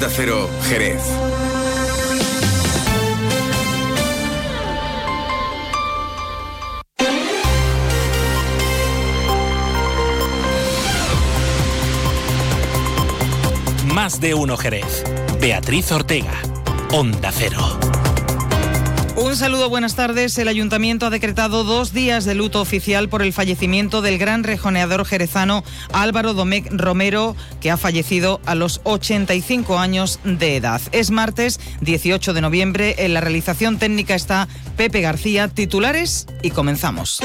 Onda Cero, Jerez. Más de uno Jerez. Beatriz Ortega, Onda Cero. Un saludo, buenas tardes. El Ayuntamiento ha decretado 2 días de luto oficial por el fallecimiento del gran rejoneador jerezano Álvaro Domecq Romero, que ha fallecido a los 85 años de edad. Es martes 18 de noviembre. En la realización técnica está Pepe García. Titulares y comenzamos.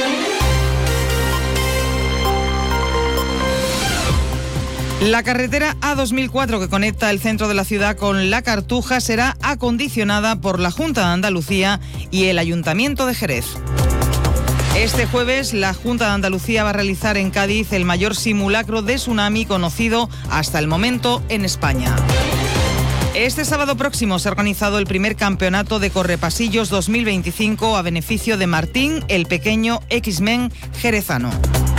La carretera A2004 que conecta el centro de la ciudad con La Cartuja será acondicionada por la Junta de Andalucía y el Ayuntamiento de Jerez. Este jueves, la Junta de Andalucía va a realizar en Cádiz el mayor simulacro de tsunami conocido hasta el momento en España. Este sábado próximo se ha organizado el primer campeonato de correpasillos 2025 a beneficio de Martín, el pequeño X-Men jerezano.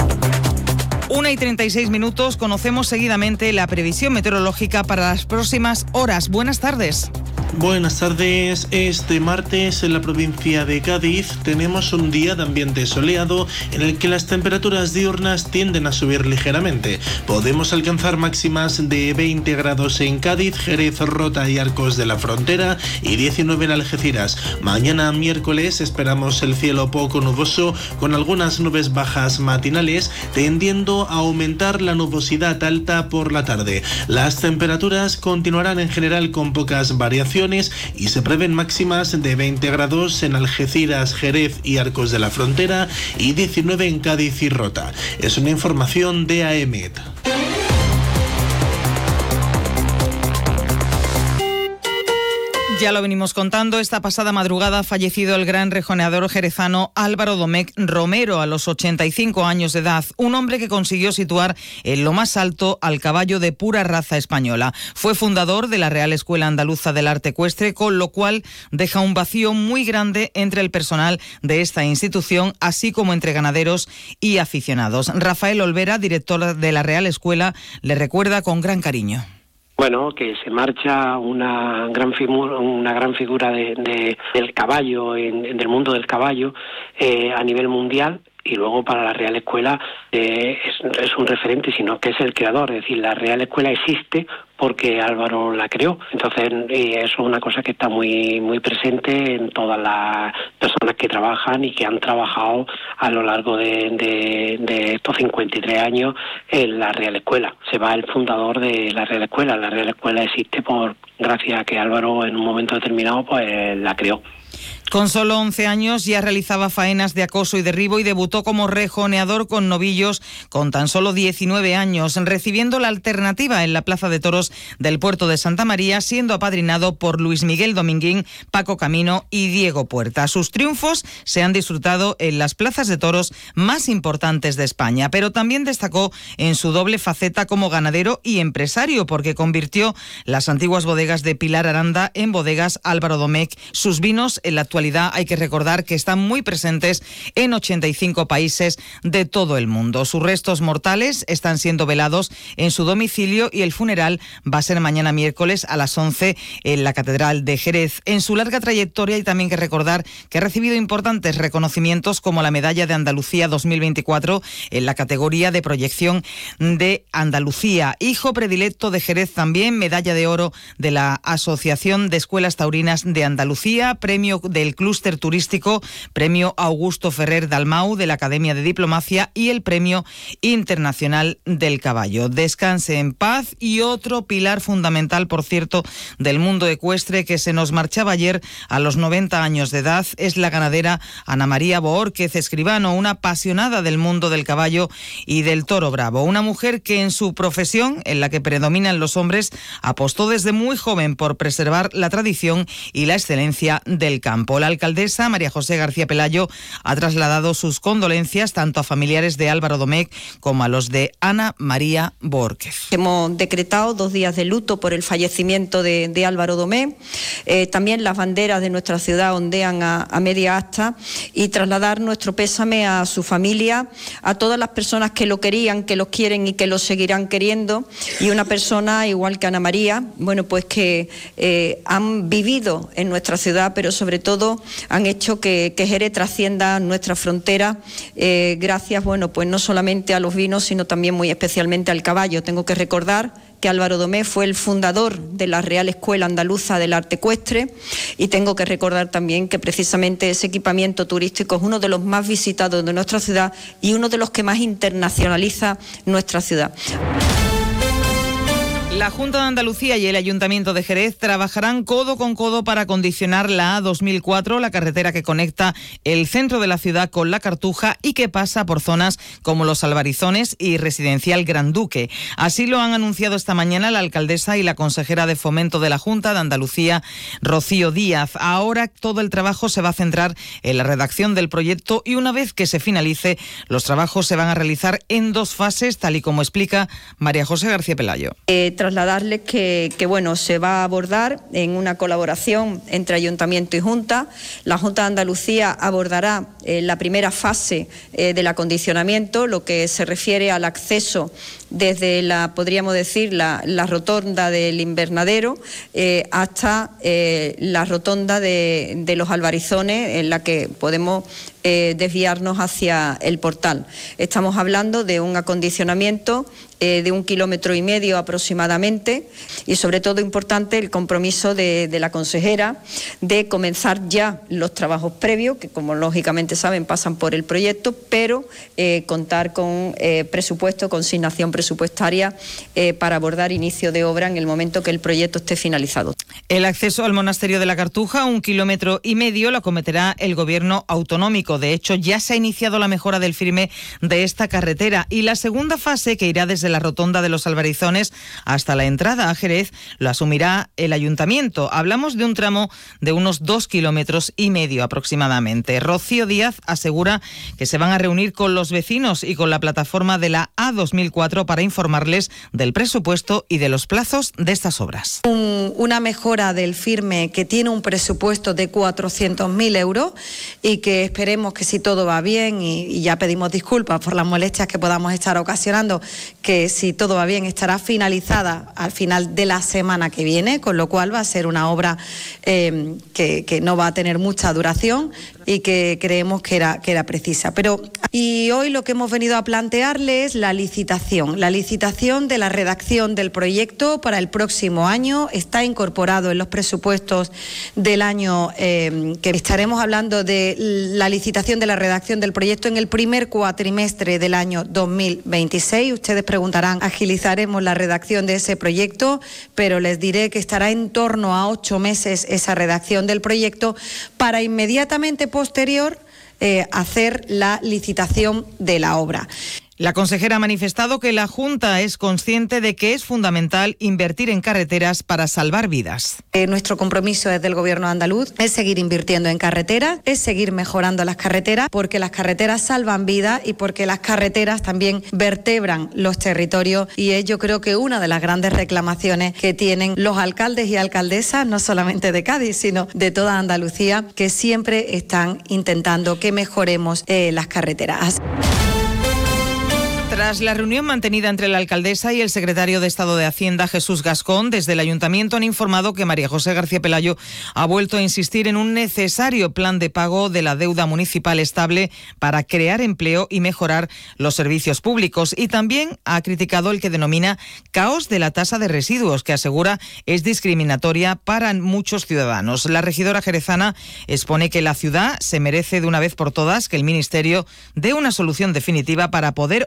1:36, conocemos seguidamente la previsión meteorológica para las próximas horas. Buenas tardes. Buenas tardes. Este martes en la provincia de Cádiz tenemos un día de ambiente soleado en el que las temperaturas diurnas tienden a subir ligeramente. Podemos alcanzar máximas de 20 grados en Cádiz, Jerez, Rota y Arcos de la Frontera y 19 en Algeciras. Mañana miércoles esperamos el cielo poco nuboso con algunas nubes bajas matinales, tendiendo a aumentar la nubosidad alta por la tarde. Las temperaturas continuarán en general con pocas variaciones y se prevén máximas de 20 grados en Algeciras, Jerez y Arcos de la Frontera y 19 en Cádiz y Rota. Es una información de AEMET. Ya lo venimos contando, esta pasada madrugada ha fallecido el gran rejoneador jerezano Álvaro Domecq Romero a los 85 años de edad, un hombre que consiguió situar en lo más alto al caballo de pura raza española. Fue fundador de la Real Escuela Andaluza del Arte Ecuestre, con lo cual deja un vacío muy grande entre el personal de esta institución, así como entre ganaderos y aficionados. Rafael Olvera, director de la Real Escuela, le recuerda con gran cariño. Bueno, que se marcha una gran figura del caballo, del mundo del caballo a nivel mundial, y luego para la Real Escuela es un referente, sino que es el creador. Es decir, la Real Escuela existe porque Álvaro la creó. Entonces, eso es una cosa que está muy muy presente en todas las personas que trabajan y que han trabajado a lo largo de estos 53 años en la Real Escuela. Se va el fundador de la Real Escuela. La Real Escuela existe gracias a que Álvaro en un momento determinado pues la creó. Con solo 11 años ya realizaba faenas de acoso y derribo y debutó como rejoneador con novillos con tan solo 19 años, recibiendo la alternativa en la Plaza de Toros del Puerto de Santa María, siendo apadrinado por Luis Miguel Dominguín, Paco Camino y Diego Puerta. Sus triunfos se han disfrutado en las plazas de toros más importantes de España, pero también destacó en su doble faceta como ganadero y empresario, porque convirtió las antiguas bodegas de Pilar Aranda en bodegas Álvaro Domecq. Sus vinos en la actualidad hay que recordar que están muy presentes en 85 países de todo el mundo. Sus restos mortales están siendo velados en su domicilio y el funeral va a ser mañana miércoles a las 11 en la Catedral de Jerez. En su larga trayectoria hay también que recordar que ha recibido importantes reconocimientos como la Medalla de Andalucía 2024 en la categoría de proyección de Andalucía. Hijo predilecto de Jerez también, medalla de oro de la Asociación de Escuelas Taurinas de Andalucía, premio del Clúster Turístico, premio Augusto Ferrer Dalmau de la Academia de Diplomacia y el premio Internacional del Caballo. Descanse en paz. Y otro pilar fundamental, por cierto, del mundo ecuestre que se nos marchaba ayer a los 90 años de edad es la ganadera Ana María Boórquez Escribano, una apasionada del mundo del caballo y del toro bravo. Una mujer que en su profesión, en la que predominan los hombres, apostó desde muy joven por preservar la tradición y la excelencia del campo. La alcaldesa María José García Pelayo ha trasladado sus condolencias tanto a familiares de Álvaro Domecq como a los de Ana María Borquez. Hemos decretado 2 días de luto por el fallecimiento de Álvaro Domecq. También las banderas de nuestra ciudad ondean a media asta, y trasladar nuestro pésame a su familia, a todas las personas que lo querían, que lo quieren y que lo seguirán queriendo, y una persona igual que Ana María, bueno, pues que han vivido en nuestra ciudad, pero sobre todo han hecho que Jerez trascienda nuestra frontera, gracias, bueno, pues no solamente a los vinos, sino también muy especialmente al caballo. Tengo que recordar que Álvaro Domecq fue el fundador de la Real Escuela Andaluza del Arte Ecuestre, y tengo que recordar también que precisamente ese equipamiento turístico es uno de los más visitados de nuestra ciudad y uno de los que más internacionaliza nuestra ciudad. La Junta de Andalucía y el Ayuntamiento de Jerez trabajarán codo con codo para acondicionar la A2004, la carretera que conecta el centro de la ciudad con la Cartuja y que pasa por zonas como Los Albarizones y Residencial Gran Duque. Así lo han anunciado esta mañana la alcaldesa y la consejera de Fomento de la Junta de Andalucía, Rocío Díaz. Ahora todo el trabajo se va a centrar en la redacción del proyecto, y una vez que se finalice, los trabajos se van a realizar en 2 fases, tal y como explica María José García Pelayo. Trasladarles que bueno, se va a abordar en una colaboración entre Ayuntamiento y Junta. La Junta de Andalucía abordará la primera fase del acondicionamiento, lo que se refiere al acceso desde podríamos decir, la rotonda del invernadero hasta la rotonda de Los Albarizones, en la que podemos desviarnos hacia el portal. Estamos hablando de un acondicionamiento de 1,5 kilómetros aproximadamente, y sobre todo importante el compromiso de la consejera de comenzar ya los trabajos previos, que como lógicamente saben pasan por el proyecto, pero contar con presupuesto, consignación presupuestaria para abordar inicio de obra en el momento que el proyecto esté finalizado. El acceso al monasterio de la Cartuja, 1,5 kilómetros, lo acometerá el gobierno autonómico. De hecho, ya se ha iniciado la mejora del firme de esta carretera, y la segunda fase, que irá desde la rotonda de Los Albarizones hasta la entrada a Jerez, lo asumirá el ayuntamiento. Hablamos de un tramo de unos 2,5 kilómetros aproximadamente. Rocío Díaz asegura que se van a reunir con los vecinos y con la plataforma de la A2004 para informarles del presupuesto y de los plazos de estas obras. Una mejora del firme que tiene un presupuesto de 400.000 euros, y que esperemos que, si todo va bien, y ya pedimos disculpas por las molestias que podamos estar ocasionando, que si todo va bien estará finalizada al final de la semana que viene, con lo cual va a ser una obra que no va a tener mucha duración y que creemos que era precisa. Y hoy lo que hemos venido a plantearle es la licitación de la redacción del proyecto para el próximo año. Está incorporado en los presupuestos del año que estaremos hablando de la licitación de la redacción del proyecto en el primer cuatrimestre del año 2026. Ustedes preguntarán, agilizaremos la redacción de ese proyecto, pero les diré que estará en torno a 8 meses esa redacción del proyecto, para inmediatamente posterior hacer la licitación de la obra. La consejera ha manifestado que la Junta es consciente de que es fundamental invertir en carreteras para salvar vidas. Nuestro compromiso desde el Gobierno andaluz es seguir invirtiendo en carreteras, es seguir mejorando las carreteras, porque las carreteras salvan vidas y porque las carreteras también vertebran los territorios, y es, yo creo, que una de las grandes reclamaciones que tienen los alcaldes y alcaldesas, no solamente de Cádiz, sino de toda Andalucía, que siempre están intentando que mejoremos las carreteras. Tras la reunión mantenida entre la alcaldesa y el secretario de Estado de Hacienda, Jesús Gascón, desde el Ayuntamiento han informado que María José García Pelayo ha vuelto a insistir en un necesario plan de pago de la deuda municipal estable para crear empleo y mejorar los servicios públicos. Y también ha criticado el que denomina caos de la tasa de residuos, que asegura es discriminatoria para muchos ciudadanos. La regidora jerezana expone que la ciudad se merece de una vez por todas que el Ministerio dé una solución definitiva para poder ordenar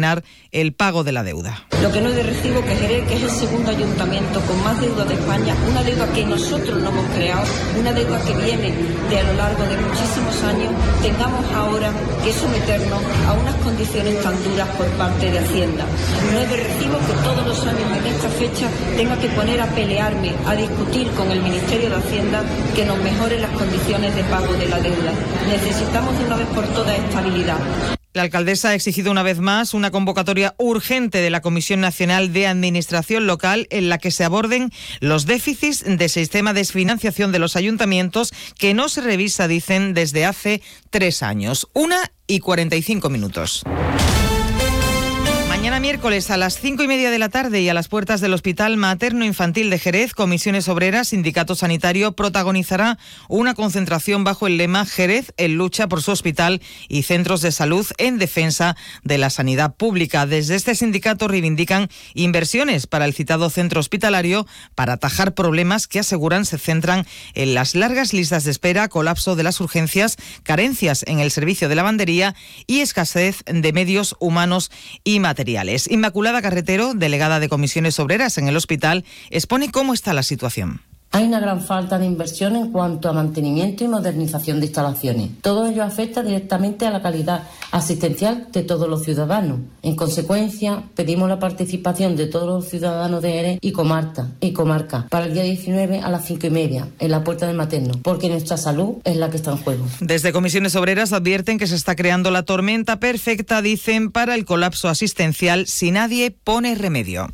frenar el pago de la deuda. Lo que no es de recibo que Jerez, que es el segundo ayuntamiento con más deuda de España, una deuda que nosotros no hemos creado, una deuda que viene de a lo largo de muchísimos años, tengamos ahora que someternos a unas condiciones tan duras por parte de Hacienda. No es de recibo que todos los años en esta fecha tenga que poner a pelearme, a discutir con el Ministerio de Hacienda que nos mejore las condiciones de pago de la deuda. Necesitamos de una vez por todas estabilidad. La alcaldesa ha exigido una vez más una convocatoria urgente de la Comisión Nacional de Administración Local en la que se aborden los déficits del sistema de financiación de los ayuntamientos que no se revisa, dicen, desde hace 3 años. 1:45. Mañana miércoles a las 5:30 de la tarde y a las puertas del Hospital Materno Infantil de Jerez, Comisiones Obreras, Sindicato Sanitario protagonizará una concentración bajo el lema Jerez en lucha por su hospital y centros de salud en defensa de la sanidad pública. Desde este sindicato reivindican inversiones para el citado centro hospitalario para atajar problemas que aseguran se centran en las largas listas de espera, colapso de las urgencias, carencias en el servicio de lavandería y escasez de medios humanos y materiales. Inmaculada Carretero, delegada de Comisiones Obreras en el hospital, expone cómo está la situación. Hay una gran falta de inversión en cuanto a mantenimiento y modernización de instalaciones. Todo ello afecta directamente a la calidad asistencial de todos los ciudadanos. En consecuencia, pedimos la participación de todos los ciudadanos de Jerez y comarca para el día 19 a las 5:30 en la Puerta del Materno, porque nuestra salud es la que está en juego. Desde Comisiones Obreras advierten que se está creando la tormenta perfecta, dicen, para el colapso asistencial si nadie pone remedio.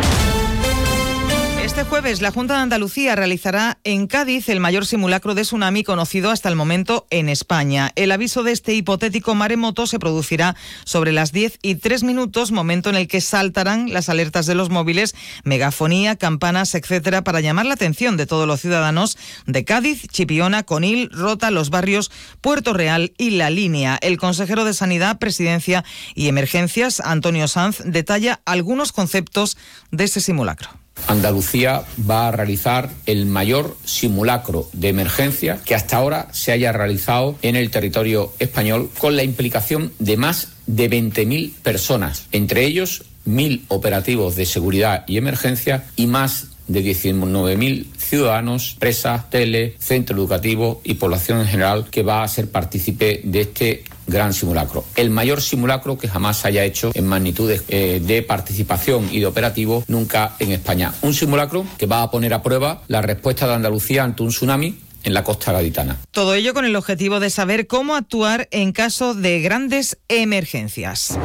Este jueves la Junta de Andalucía realizará en Cádiz el mayor simulacro de tsunami conocido hasta el momento en España. El aviso de este hipotético maremoto se producirá sobre las 10:03, momento en el que saltarán las alertas de los móviles, megafonía, campanas, etcétera, para llamar la atención de todos los ciudadanos de Cádiz, Chipiona, Conil, Rota, Los Barrios, Puerto Real y La Línea. El consejero de Sanidad, Presidencia y Emergencias, Antonio Sanz, detalla algunos conceptos de este simulacro. Andalucía va a realizar el mayor simulacro de emergencia que hasta ahora se haya realizado en el territorio español, con la implicación de más de 20.000 personas, entre ellos 1.000 operativos de seguridad y emergencia y más de 19.000 ciudadanos, empresas, tele, centro educativo y población en general que va a ser partícipe de este gran simulacro. El mayor simulacro que jamás se haya hecho en magnitudes de participación y de operativo nunca en España. Un simulacro que va a poner a prueba la respuesta de Andalucía ante un tsunami en la costa gaditana. Todo ello con el objetivo de saber cómo actuar en caso de grandes emergencias.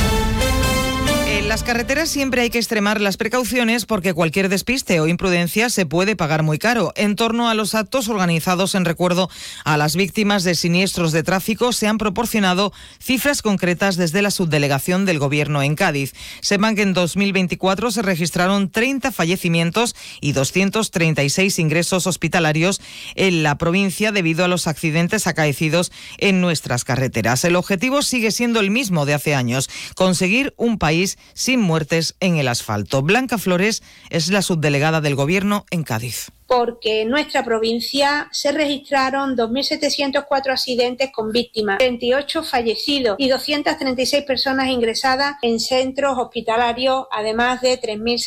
En las carreteras siempre hay que extremar las precauciones porque cualquier despiste o imprudencia se puede pagar muy caro. En torno a los actos organizados en recuerdo a las víctimas de siniestros de tráfico se han proporcionado cifras concretas desde la subdelegación del Gobierno en Cádiz. Sepan que en 2024 se registraron 30 fallecimientos y 236 ingresos hospitalarios en la provincia debido a los accidentes acaecidos en nuestras carreteras. El objetivo sigue siendo el mismo de hace años: conseguir un país sin muertes en el asfalto. Blanca Flores es la subdelegada del Gobierno en Cádiz. Porque en nuestra provincia se registraron 2.704 accidentes con víctimas, 38 fallecidos y 236 personas ingresadas en centros hospitalarios, además de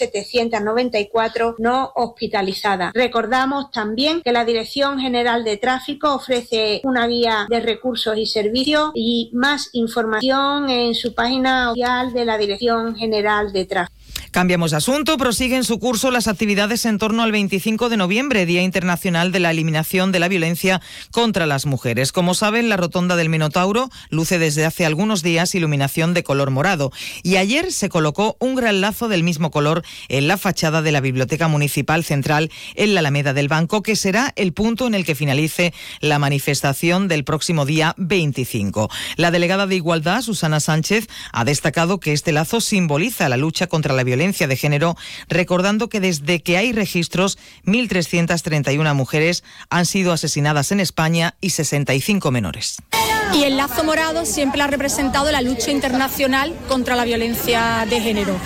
3.794 no hospitalizadas. Recordamos también que la Dirección General de Tráfico ofrece una guía de recursos y servicios y más información en su página oficial de la Dirección General de Tráfico. Cambiamos de asunto. Prosiguen su curso las actividades en torno al 25 de noviembre, Día Internacional de la Eliminación de la Violencia contra las Mujeres. Como saben, la Rotonda del Minotauro luce desde hace algunos días iluminación de color morado. Y ayer se colocó un gran lazo del mismo color en la fachada de la Biblioteca Municipal Central en la Alameda del Banco, que será el punto en el que finalice la manifestación del próximo día 25. La delegada de Igualdad, Susana Sánchez, ha destacado que este lazo simboliza la lucha contra la violencia de género, recordando que desde que hay registros, 1.331 mujeres han sido asesinadas en España y 65 menores. Y el lazo morado siempre ha representado la lucha internacional contra la violencia de género.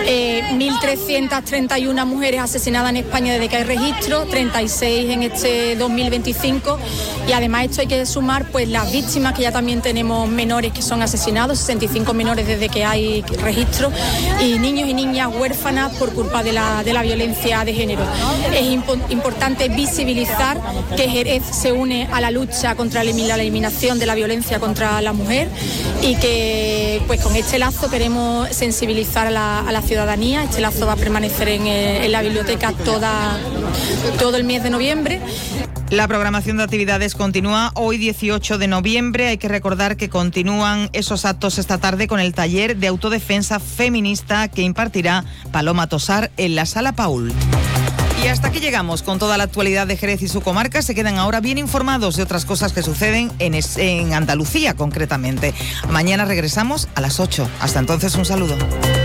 1.331 mujeres asesinadas en España desde que hay registro, 36 en este 2025, y además esto hay que sumar pues las víctimas, que ya también tenemos menores que son asesinados, 65 menores desde que hay registro, y niños y niñas huérfanas por culpa de la violencia de género. Es importante visibilizar que Jerez se une a la lucha contra la eliminación de la violencia contra la mujer, y que pues con este lazo queremos sensibilizar a la ciudadanía. Este lazo va a permanecer en la biblioteca todo el mes de noviembre. La programación de actividades continúa hoy 18 de noviembre. Hay que recordar que continúan esos actos esta tarde con el taller de autodefensa feminista que impartirá Paloma Tosar en la Sala Paul. Y hasta aquí llegamos con toda la actualidad de Jerez y su comarca. Se quedan ahora bien informados de otras cosas que suceden en Andalucía concretamente. Mañana regresamos a las 8. Hasta entonces, un saludo.